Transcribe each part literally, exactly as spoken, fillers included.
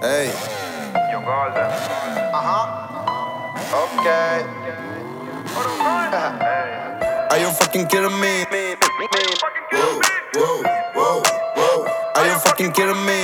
Hey. Young Golden. Ajá. Okay. Are you fucking kidding me? Whoa, whoa, whoa, whoa. Are you fucking kidding me?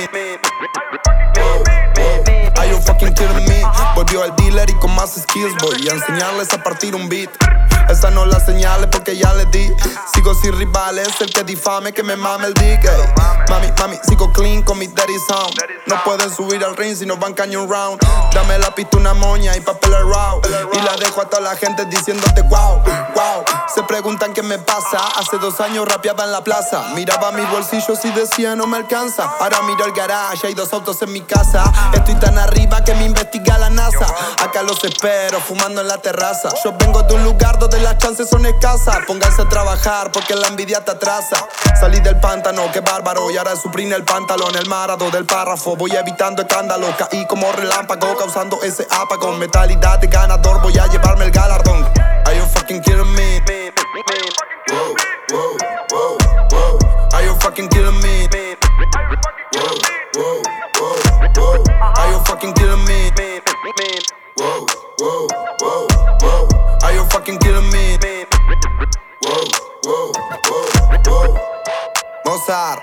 Are you fucking kidding me? Volvió el dealer y con más skills voy a enseñarles a partir un beat. Esa no la señales porque ya le di. Sigo sin rivales, el que difame que me mame el dick. Ey. Mami, mami, sigo clean con mi daddy sound. No pueden subir al ring si no van cañón round. Dame la pista, una moña y papel al round. Y la dejo a toda la gente diciéndote wow, wow. Se preguntan qué me pasa. Hace dos años rapeaba en la plaza. Miraba mis bolsillos y decía no me alcanza. Ahora miro el garage, hay dos autos en mi casa. Estoy tan arriba que me investiga la NASA. Acá los espero, fumando en la terraza. Yo vengo de un lugar donde las chances son escasas. Pónganse a trabajar porque la envidia te atrasa. Salí del pantano, qué bárbaro. Y ahora suprime el pantalón, el marado del párrafo. Voy evitando escándalos, caí como relámpago, causando ese apagón. Mentalidad de ganador, voy a llevarme el galardón. Are you fucking kidding me? Whoa, whoa, whoa, whoa. Are you fucking kidding me? Whoa, whoa, whoa, whoa. Are you fucking kidding me? Whoa, whoa, whoa, whoa. Are you fucking kidding me? Whoa, whoa, whoa, whoa. Mozart.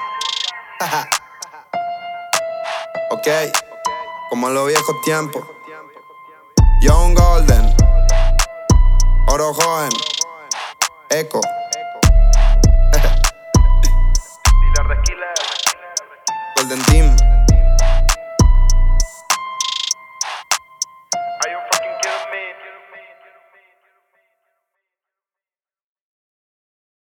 Ok, como en los viejos tiempos. Young Golden, Oro Joven, Echo. Dealer de Killer. Golden Team.